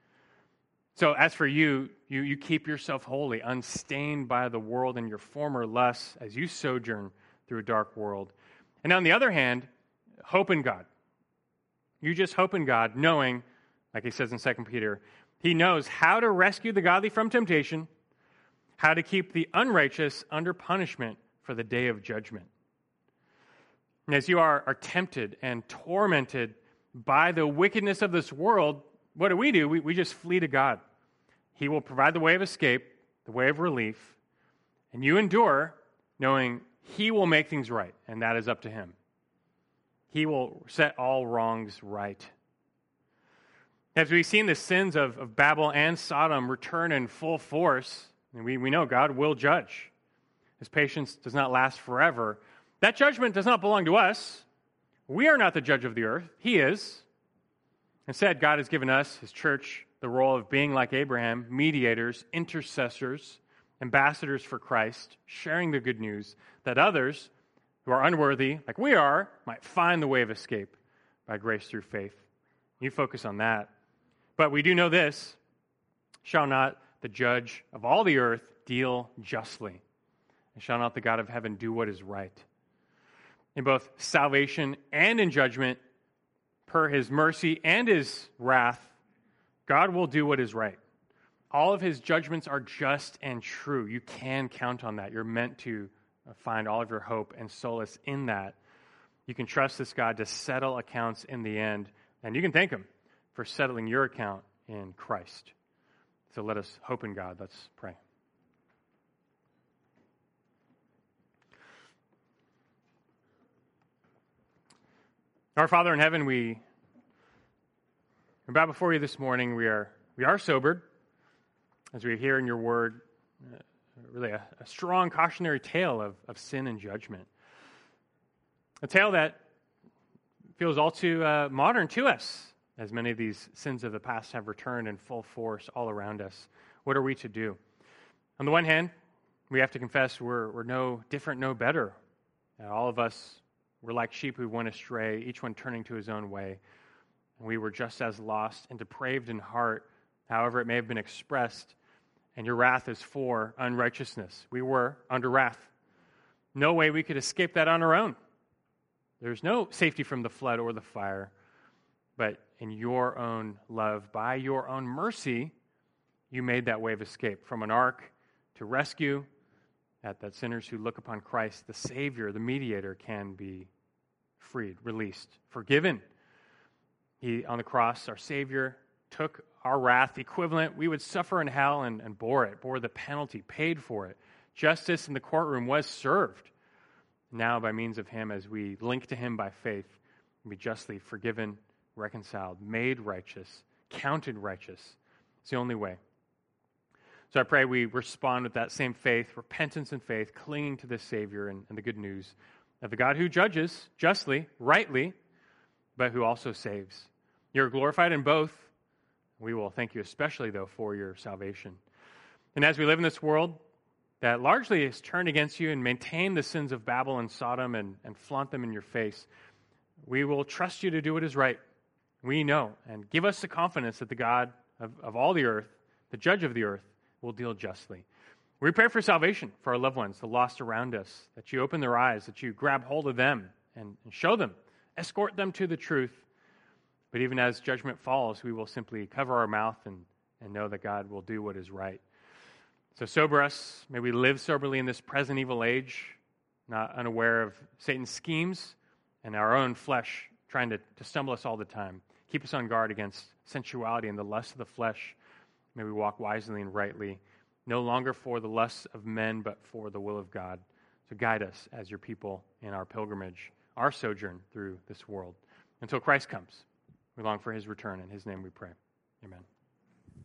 So as for you, you, you keep yourself holy, unstained by the world and your former lusts as you sojourn through a dark world. And on the other hand, hope in God. You just hope in God, knowing, like he says in Second Peter, he knows how to rescue the godly from temptation, how to keep the unrighteous under punishment for the day of judgment. And as you are, are tempted and tormented by the wickedness of this world, what do we do? We, we just flee to God. He will provide the way of escape, the way of relief, and you endure knowing He will make things right, and that is up to Him. He will set all wrongs right. As we've seen the sins of, of Babel and Sodom return in full force, and we, we know God will judge. His patience does not last forever. That judgment does not belong to us. We are not the judge of the earth. He is. Instead, God has given us, His church, the role of being like Abraham, mediators, intercessors, ambassadors for Christ, sharing the good news that others who are unworthy, like we are, might find the way of escape by grace through faith. You focus on that. But we do know this: shall not the judge of all the earth deal justly? And shall not the God of heaven do what is right? In both salvation and in judgment, per His mercy and His wrath, God will do what is right. All of His judgments are just and true. You can count on that. You're meant to find all of your hope and solace in that. You can trust this God to settle accounts in the end, and you can thank Him for settling your account in Christ. So let us hope in God. Let's pray. Our Father in heaven, we are bow before you this morning. We are we are sobered as we hear in your word uh, really a, a strong cautionary tale of, of sin and judgment. A tale that feels all too uh, modern to us, as many of these sins of the past have returned in full force all around us. What are we to do? On the one hand, we have to confess we're, we're no different, no better. Uh, all of us, we're like sheep who went astray, each one turning to his own way. And we were just as lost and depraved in heart, however it may have been expressed. And your wrath is for unrighteousness. We were under wrath. No way we could escape that on our own. There's no safety from the flood or the fire. But in your own love, by your own mercy, you made that way of escape from an ark to rescue, that, that sinners who look upon Christ, the Savior, the mediator, can be freed, released, forgiven. He, on the cross, our Savior, took our wrath, equivalent. We would suffer in hell and, and bore it, bore the penalty, paid for it. Justice in the courtroom was served. Now, by means of Him, as we link to Him by faith, we be justly forgiven, reconciled, made righteous, counted righteous. It's the only way. So I pray we respond with that same faith, repentance and faith, clinging to this Savior and, and the good news of the God who judges justly, rightly, but who also saves. You're glorified in both. We will thank you especially, though, for your salvation. And as we live in this world that largely is turned against you and maintain the sins of Babel and Sodom and, and flaunt them in your face, we will trust you to do what is right. We know, and give us the confidence that the God of, of all the earth, the judge of the earth, will deal justly. We pray for salvation for our loved ones, the lost around us, that you open their eyes, that you grab hold of them and, and show them, escort them to the truth. But even as judgment falls, we will simply cover our mouth and, and know that God will do what is right. So sober us. May we live soberly in this present evil age, not unaware of Satan's schemes and our own flesh trying to, to stumble us all the time. Keep us on guard against sensuality and the lust of the flesh. May we walk wisely and rightly, no longer for the lusts of men, but for the will of God. So guide us as your people in our pilgrimage, our sojourn through this world, until Christ comes. We long for His return. In His name we pray. Amen.